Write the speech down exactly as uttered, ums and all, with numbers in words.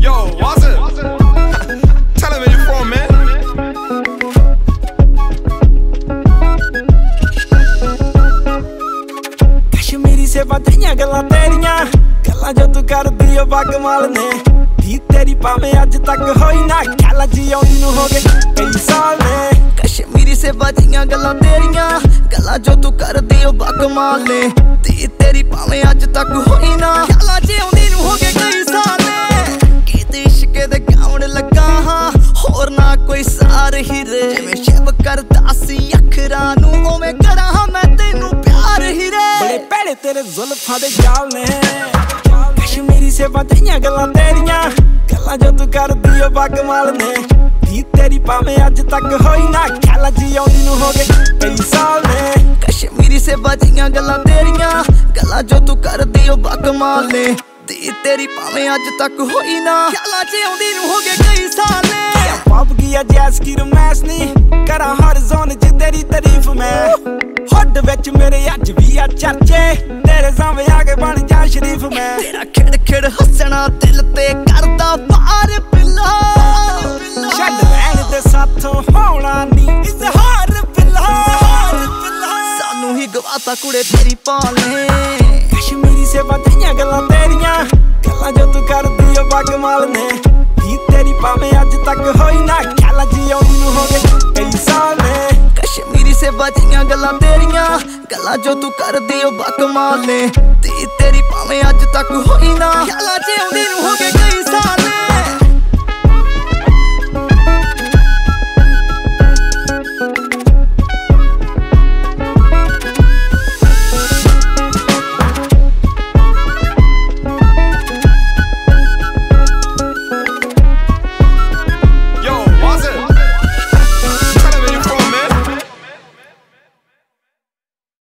Yo, what's it? Tell him where you from, man. Kashmiri से बधाइयां गल्लां तेरियां गल्लां जो तू करदी ओ बाकमाल ने धी तेरी भावें अज तक होई ना गल जी आउंदी नूं हो गए कई साल ने कश्मीरी से बधाइयां गल्लां तेरियां गल्लां जो तू करदी ओ बाकमाल ने धी तेरी भावें अज तक होई ना गल जी आउंदी नूं हो गए कई साल ने किते इश्क दे गाउण लगा हां होर ना कोई सार हीरे जिवें शिव करदा सी अखरां नूं उवें करां हां मैं तैनूं प्यार हीरे बड़े भैड़े तेरे जुल्फां दे जाल ने कश्मीरी से बधाइयां गल्लां तेरियां गल्लां जो तू करदी ओ बाकमाल ने धी तेरी भावें अज तक होई ना गल जी आउंदी नूं हो गए कई साल ने कश्मीरी से बधाइयां गल्लां तेरियां गल्लां जो तू करदी ओ बाकमाल ने धी तेरी भावें अज तक होई ना गल जी आउंदी नूं हो गए कई साल ने पब गया जैस की रमैस नी करा हर जोन च तेरी तारीफ मैं हुड विच मेरे अज भी आ चर्चे तेरे सामने आके बन जा शरीफ मैं तेरा खिड़ खिड़ हसना दिल ते करदा वार पिल्ला छड्ड रहण दे साथों होना नी इजहार पिल्ला सानू ही गवाता कुड़े तेरी पाले कश्मीरी से बधाइयां गल्लां तेरियां गल्लां जो तू करदी ओ बाकमाल ने धी तेरी भावें अज तक होई ना गल जी आउंदी नूं हो गए कई साल ने कश्मीरी से बधाइयां गल्लां तेरियां गल्लां जो तू करदी ओ बाकमाल ने धी तेरी भावें अज तक होई ना गल जी आउंदी